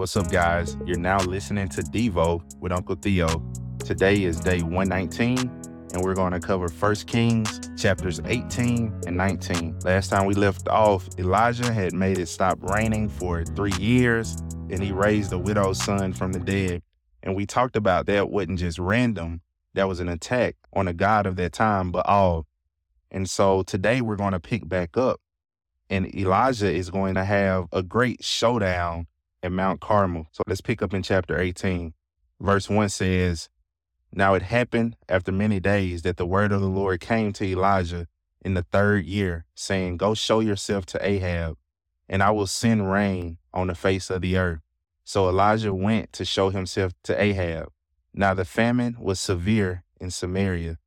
What's up, guys? You're now listening to Devo with Uncle Theo. Today is day 119, and we're going to cover 1 Kings chapters 18 and 19. Last time we left off, Elijah had made it stop raining for 3 years, and he raised the widow's son from the dead. And we talked about that wasn't just random. That was an attack on the god of that time, Baal. And so today we're going to pick back up, and Elijah is going to have a great showdown at Mount Carmel. So let's pick up in chapter 18. Verse 1 says, "Now it happened after many days that the word of the Lord came to Elijah in the 3rd year, saying, Go show yourself to Ahab, and I will send rain on the face of the earth. So Elijah went to show himself to Ahab. Now the famine was severe in Samaria.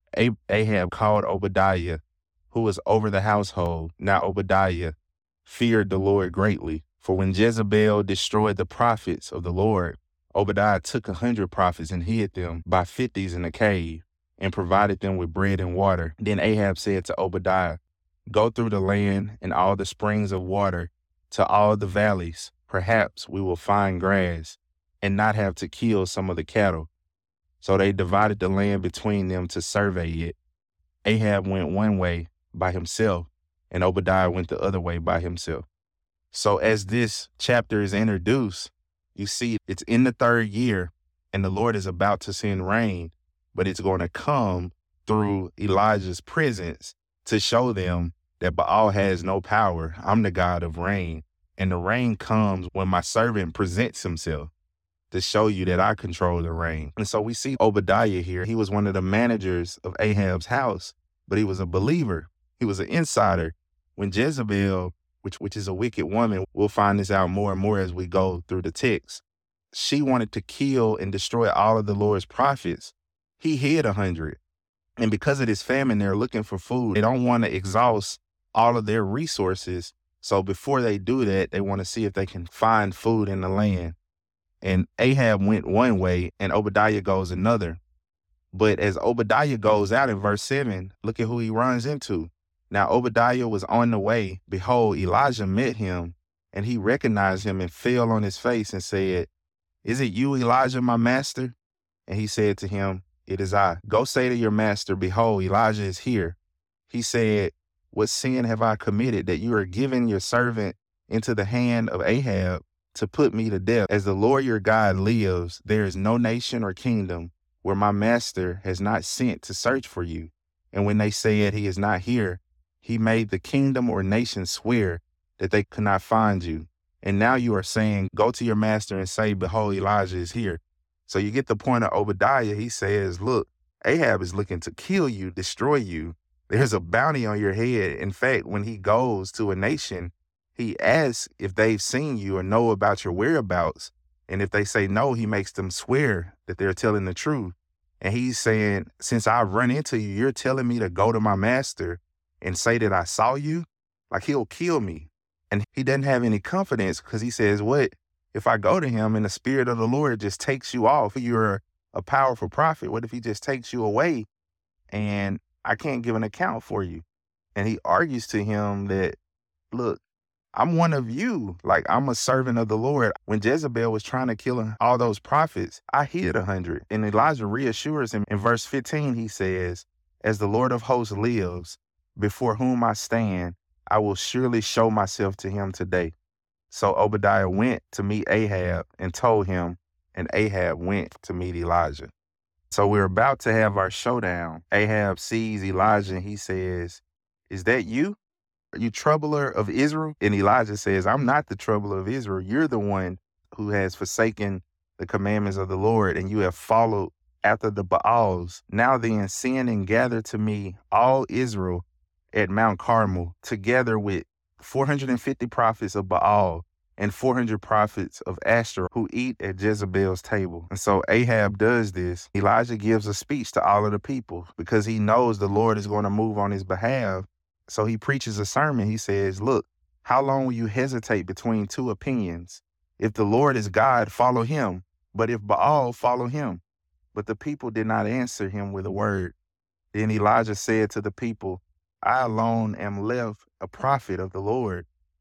Ahab called Obadiah, who was over the household. Now Obadiah feared the Lord greatly. For when Jezebel destroyed the prophets of the Lord, Obadiah took 100 prophets and hid them by 50s in a cave and provided them with bread and water. Then Ahab said to Obadiah, Go through the land and all the springs of water to all the valleys. Perhaps we will find grass and not have to kill some of the cattle. So they divided the land between them to survey it. Ahab went one way by himself, and Obadiah went the other way by himself." So as this chapter is introduced, you see it's in the 3rd year, and the Lord is about to send rain, but it's going to come through Elijah's presence to show them that Baal has no power. I'm the God of rain, and the rain comes when my servant presents himself to show you that I control the rain. And so we see Obadiah here. He was one of the managers of Ahab's house, but he was a believer. He was an insider. When Jezebel, which is a wicked woman, we'll find this out more and more as we go through the text, she wanted to kill and destroy all of the Lord's prophets. He hid 100. And because of this famine, they're looking for food. They don't want to exhaust all of their resources. So before they do that, they want to see if they can find food in the land. And Ahab went one way and Obadiah goes another. But as Obadiah goes out in verse 7, look at who he runs into. Now Obadiah was on the way. Behold, Elijah met him, and he recognized him and fell on his face and said, Is it you, Elijah, my master? And he said to him, It is I. Go say to your master, Behold, Elijah is here. He said, What sin have I committed that you are giving your servant into the hand of Ahab to put me to death? As the Lord your God lives, there is no nation or kingdom where my master has not sent to search for you. And when they said he is not here, he made the kingdom or nation swear that they could not find you. And now you are saying, Go to your master and say, Behold, Elijah is here. So you get the point of Obadiah. He says, look, Ahab is looking to kill you, destroy you. There's a bounty on your head. In fact, when he goes to a nation, he asks if they've seen you or know about your whereabouts. And if they say no, he makes them swear that they're telling the truth. And he's saying, since I've run into you, you're telling me to go to my master and say that I saw you? Like, he'll kill me. And he doesn't have any confidence because he says, what if I go to him and the Spirit of the Lord just takes you off? You're a powerful prophet. What if he just takes you away and I can't give an account for you? And he argues to him that, look, I'm one of you. Like, I'm a servant of the Lord. When Jezebel was trying to kill all those prophets, I hid 100. And Elijah reassures him. In verse 15, he says, As the Lord of hosts lives, before whom I stand, I will surely show myself to him today. So Obadiah went to meet Ahab and told him, and Ahab went to meet Elijah. So we're about to have our showdown. Ahab sees Elijah and he says, Is that you? Are you troubler of Israel? And Elijah says, I'm not the troubler of Israel. You're the one who has forsaken the commandments of the Lord, and you have followed after the Baals. Now then, send and gather to me all Israel at Mount Carmel, together with 450 prophets of Baal and 400 prophets of Ashtoreth who eat at Jezebel's table. And so Ahab does this. Elijah gives a speech to all of the people because he knows the Lord is going to move on his behalf. So he preaches a sermon. He says, look, how long will you hesitate between two opinions? If the Lord is God, follow him. But if Baal, follow him. But the people did not answer him with a word. Then Elijah said to the people, I alone am left a prophet of the Lord,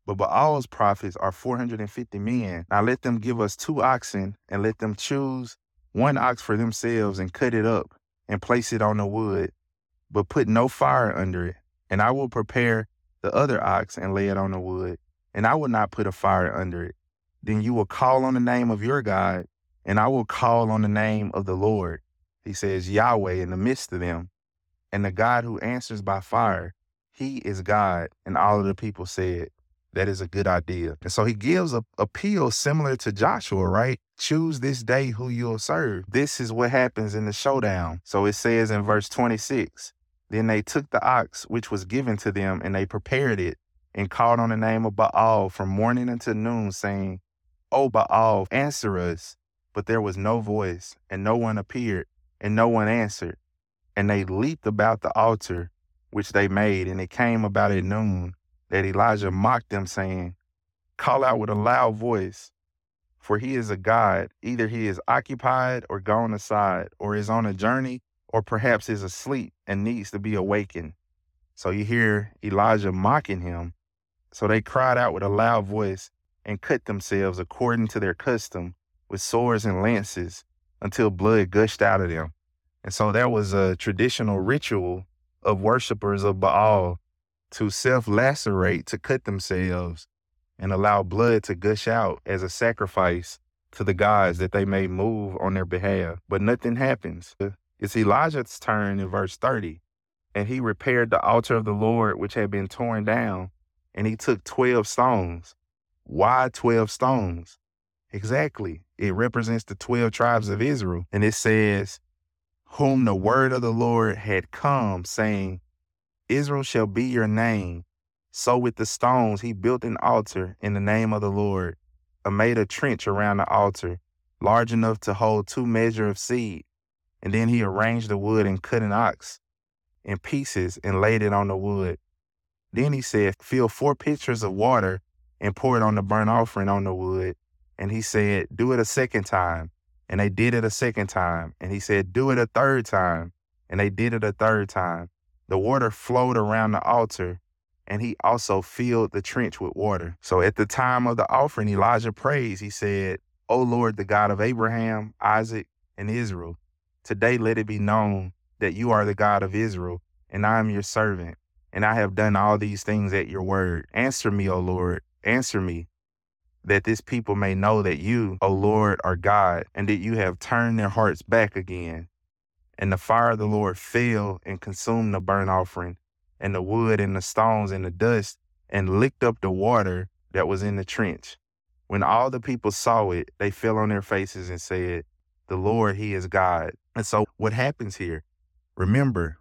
But Baal's prophets are 450 men. Now let them give us 2 oxen, and let them choose 1 ox for themselves, and cut it up, and place it on the wood, but put no fire under it. And I will prepare the other ox, and lay it on the wood, and I will not put a fire under it. Then you will call on the name of your God, and I will call on the name of the Lord. He says, Yahweh in the midst of them. And the God who answers by fire, he is God. And all of the people said, that is a good idea. And so he gives a appeal similar to Joshua, right? Choose this day who you'll serve. This is what happens in the showdown. So it says in verse 26, then they took the ox which was given to them, and they prepared it, and called on the name of Baal from morning until noon, saying, O Baal, answer us. But there was no voice, and no one appeared, and no one answered. And they leaped about the altar which they made, and it came about at noon that Elijah mocked them, saying, call out with a loud voice, for he is a god. Either he is occupied or gone aside, or is on a journey, or perhaps is asleep and needs to be awakened. So you hear Elijah mocking him. So they cried out with a loud voice and cut themselves according to their custom with swords and lances until blood gushed out of them. And so that was a traditional ritual of worshipers of Baal to self-lacerate, to cut themselves and allow blood to gush out as a sacrifice to the gods that they may move on their behalf. But nothing happens. It's Elijah's turn in verse 30. And he repaired the altar of the Lord which had been torn down, and he took 12 stones. Why 12 stones? Exactly. It represents the 12 tribes of Israel. And it says, whom the word of the Lord had come, saying, Israel shall be your name. So with the stones he built an altar in the name of the Lord, and made a trench around the altar, large enough to hold 2 measures of seed. And then he arranged the wood and cut an ox in pieces and laid it on the wood. Then he said, fill 4 pitchers of water and pour it on the burnt offering on the wood. And he said, do it a second time. And they did it a second time. And he said, do it a third time. And they did it a third time. The water flowed around the altar, and he also filled the trench with water. So at the time of the offering, Elijah prays. He said, O Lord, the God of Abraham, Isaac, and Israel, today let it be known that you are the God of Israel, and I am your servant, and I have done all these things at your word. Answer me, O Lord, answer me, that this people may know that you, O Lord, are God, and that you have turned their hearts back again. And the fire of the Lord fell and consumed the burnt offering, and the wood and the stones and the dust, and licked up the water that was in the trench. When all the people saw it, they fell on their faces and said, the Lord, he is God. And so what happens here? Remember,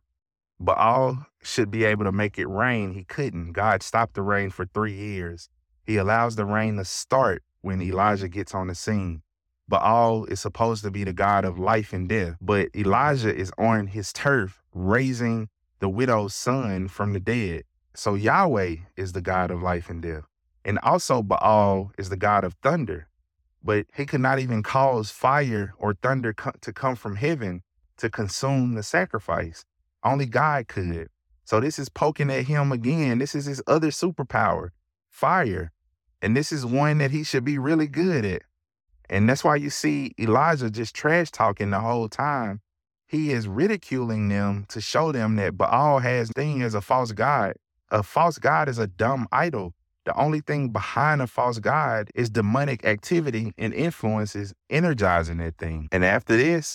Baal should be able to make it rain. He couldn't. God stopped the rain for 3 years. He allows the rain to start when Elijah gets on the scene. Baal is supposed to be the God of life and death, but Elijah is on his turf raising the widow's son from the dead. So Yahweh is the God of life and death. And also Baal is the God of thunder, but he could not even cause fire or thunder to come from heaven to consume the sacrifice. Only God could. So this is poking at him again. This is his other superpower, fire. And this is one that he should be really good at. And that's why you see Elijah just trash talking the whole time. He is ridiculing them to show them that Baal has thing as a false god. A false god is a dumb idol. The only thing behind a false god is demonic activity and influences energizing that thing. And after this,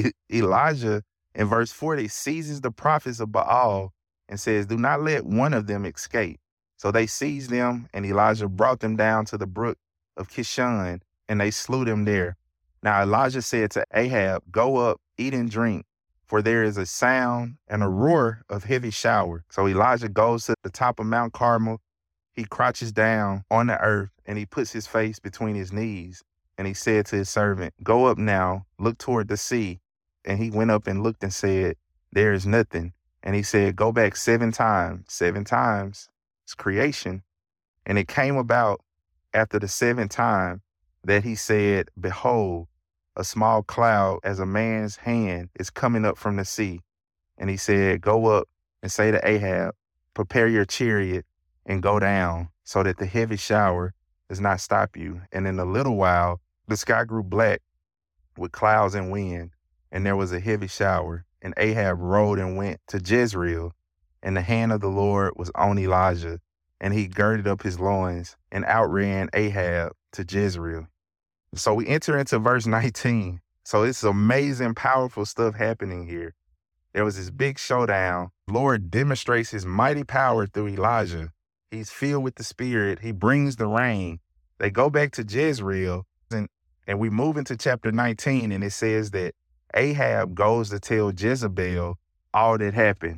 Elijah in verse 40 seizes the prophets of Baal and says, do not let one of them escape. So they seized them, and Elijah brought them down to the brook of Kishon, and they slew them there. Now Elijah said to Ahab, go up, eat and drink, for there is a sound and a roar of heavy shower. So Elijah goes to the top of Mount Carmel. He crouches down on the earth, and he puts his face between his knees. And he said to his servant, go up now, look toward the sea. And he went up and looked and said, there is nothing. And he said, go back 7 times. 7 times. It's creation. And it came about after the 7th time that he said, behold, a small cloud as a man's hand is coming up from the sea. And he said, go up and say to Ahab, prepare your chariot and go down. so that the heavy shower does not stop you. And in a little while, the sky grew black with clouds and wind, and there was a heavy shower. And Ahab rode and went to Jezreel, and the hand of the Lord was on Elijah, and he girded up his loins and outran Ahab to Jezreel. So we enter into verse 19. So it's amazing, powerful stuff happening here. There was this big showdown. The Lord demonstrates his mighty power through Elijah. He's filled with the Spirit. He brings the rain. They go back to Jezreel, and we move into chapter 19, and it says that Ahab goes to tell Jezebel all that happened,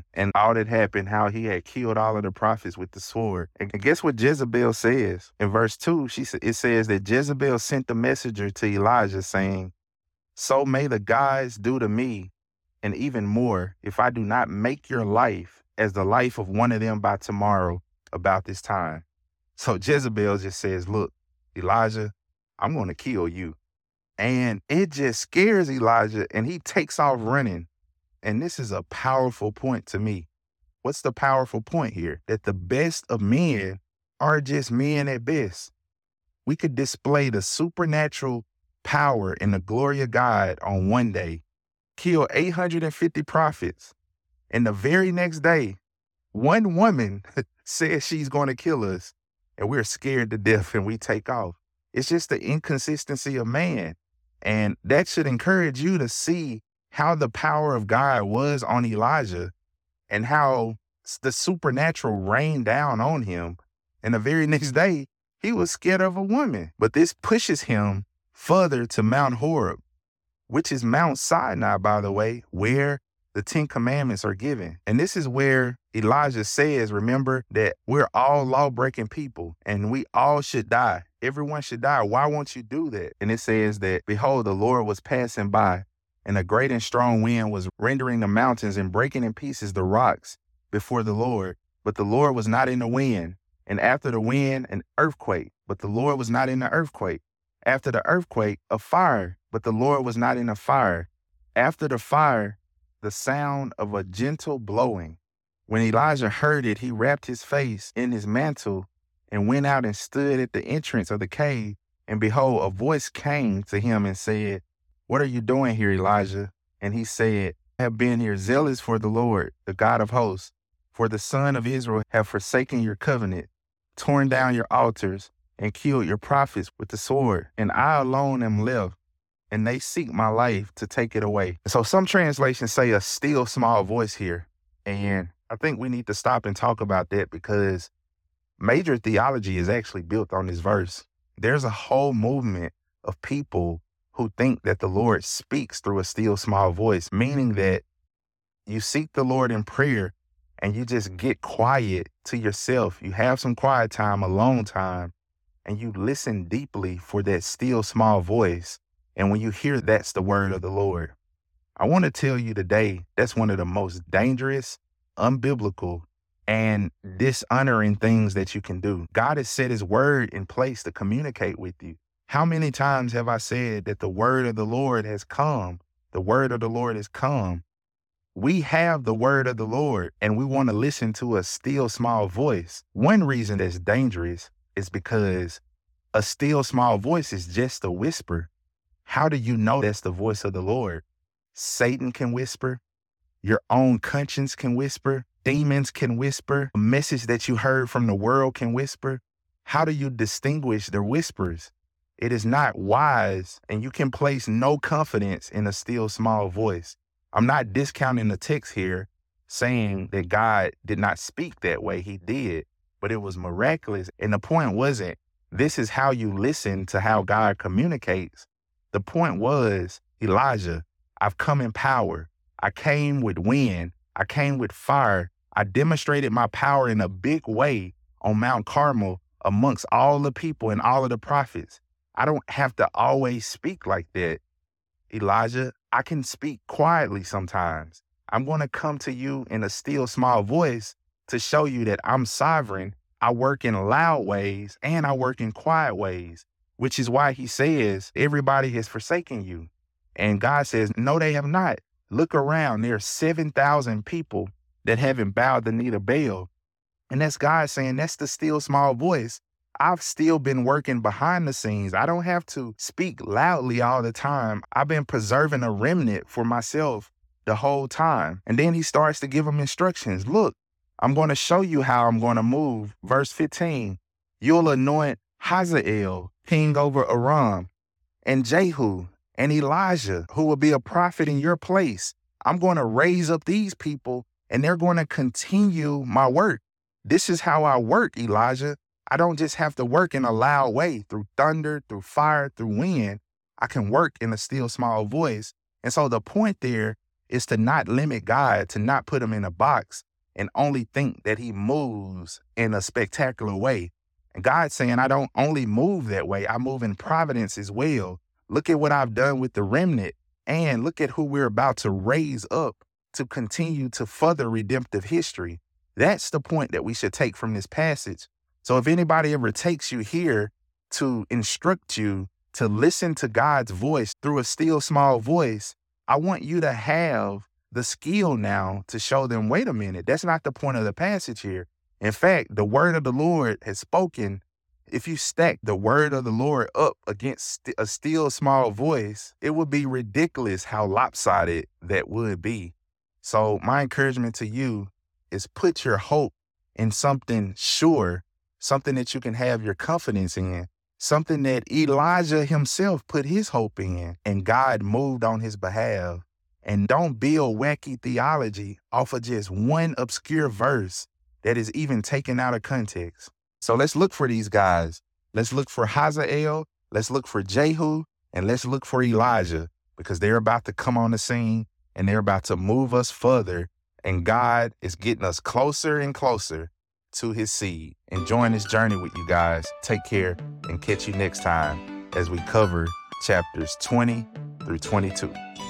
how he had killed all of the prophets with the sword. And guess what Jezebel says? In verse 2, it says that Jezebel sent the messenger to Elijah saying, "So may the gods do to me, and even more, if I do not make your life as the life of one of them by tomorrow about this time." So Jezebel just says, "Look, Elijah, I'm going to kill you." And it just scares Elijah, and he takes off running. And this is a powerful point to me. What's the powerful point here? That the best of men are just men at best. We could display the supernatural power and the glory of God on one day, kill 850 prophets, and the very next day, one woman says she's going to kill us, and we're scared to death and we take off. It's just the inconsistency of man. And that should encourage you to see how the power of God was on Elijah and how the supernatural rained down on him. And the very next day, he was scared of a woman. But this pushes him further to Mount Horeb, which is Mount Sinai, by the way, where the 10 Commandments are given. And this is where Elijah says, remember, that we're all law-breaking people and we all should die. Everyone should die. Why won't you do that? And it says that, behold, the Lord was passing by, and a great and strong wind was rendering the mountains and breaking in pieces the rocks before the Lord. But the Lord was not in the wind. And after the wind, an earthquake. But the Lord was not in the earthquake. After the earthquake, a fire. But the Lord was not in the fire. After the fire, the sound of a gentle blowing. When Elijah heard it, he wrapped his face in his mantle and went out and stood at the entrance of the cave. And behold, a voice came to him and said, "What are you doing here, Elijah?" And he said, "I have been here zealous for the Lord, the God of hosts. For the son of Israel have forsaken your covenant, torn down your altars, and killed your prophets with the sword. And I alone am left, and they seek my life to take it away." So some translations say a still small voice here. And I think we need to stop and talk about that, because major theology is actually built on this verse. There's a whole movement of people who think that the Lord speaks through a still small voice, meaning that you seek the Lord in prayer and you just get quiet to yourself. You have some quiet time, alone time, and you listen deeply for that still small voice. And when you hear that's the word of the Lord, I want to tell you today, that's one of the most dangerous, unbiblical, and dishonoring things that you can do. God has set his word in place to communicate with you. How many times have I said that the word of the Lord has come? The word of the Lord has come. We have the word of the Lord, and we want to listen to a still small voice. One reason that's dangerous is because a still small voice is just a whisper. How do you know that's the voice of the Lord? Satan can whisper. Your own conscience can whisper. Demons can whisper. A message that you heard from the world can whisper. How do you distinguish their whispers? It is not wise, and you can place no confidence in a still small voice. I'm not discounting the text here, saying that God did not speak that way. He did, but it was miraculous. And the point wasn't, this is how you listen to how God communicates. The point was, Elijah, I've come in power. I came with wind. I came with fire. I demonstrated my power in a big way on Mount Carmel amongst all the people and all of the prophets. I don't have to always speak like that, Elijah. I can speak quietly sometimes. I'm going to come to you in a still small voice to show you that I'm sovereign. I work in loud ways and I work in quiet ways, which is why he says everybody has forsaken you. And God says, no, they have not. Look around. There are 7,000 people that haven't bowed the knee to Baal. And that's God saying, that's the still small voice. I've still been working behind the scenes. I don't have to speak loudly all the time. I've been preserving a remnant for myself the whole time. And then he starts to give them instructions. Look, I'm going to show you how I'm going to move. Verse 15, you'll anoint Hazael king over Aram, and Jehu and Elijah, who will be a prophet in your place. I'm going to raise up these people, and they're going to continue my work. This is how I work, Elijah. I don't just have to work in a loud way through thunder, through fire, through wind. I can work in a still small voice. And so the point there is to not limit God, to not put him in a box and only think that he moves in a spectacular way. And God's saying, I don't only move that way, I move in providence as well. Look at what I've done with the remnant, and look at who we're about to raise up to continue to further redemptive history. That's the point that we should take from this passage. So if anybody ever takes you here to instruct you to listen to God's voice through a still small voice, I want you to have the skill now to show them, wait a minute, that's not the point of the passage here. In fact, the word of the Lord has spoken. If you stack the word of the Lord up against a still small voice, it would be ridiculous how lopsided that would be. So my encouragement to you is put your hope in something sure, something that you can have your confidence in, something that Elijah himself put his hope in, and God moved on his behalf. And don't build wacky theology off of just one obscure verse that is even taken out of context. So let's look for these guys. Let's look for Hazael, let's look for Jehu, and let's look for Elijah, because they're about to come on the scene and they're about to move us further. And God is getting us closer and closer to his seed. Enjoying this journey with you guys. Take care and catch you next time as we cover chapters 20 through 22.